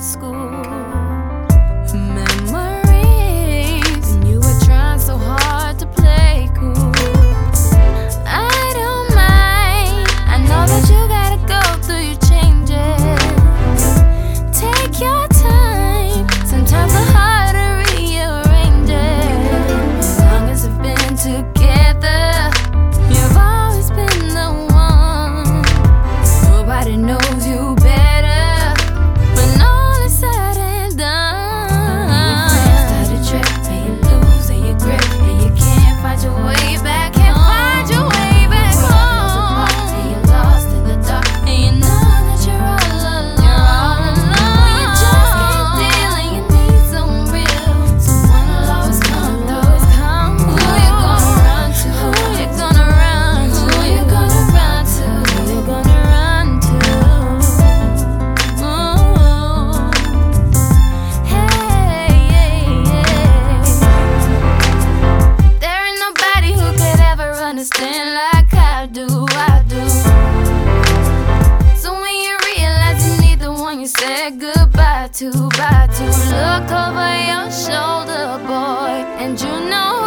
school. Memories when you were trying so hard to play cool. I don't mind, I know that you gotta go through your changes. Take your time, sometimes it's hard to rearrange it. As long as we've been together, you've always been the one. Nobody knows you better when all is said and done. And your friends start to trip, and you losing your grip, and you can't find your way back. Can't find your way back home. And you're lost in the dark, and you know that you're all alone. When you just can't deal and you need someone real, someone will always come through. Who you gonna run to? Who you gonna run to? Who you gonna run to? Who you gonna run to? Ooh. Hey, there ain't nobody who could ever understand like I do. So when you realize you need the one you said goodbye to, look over your shoulder, boy, and you know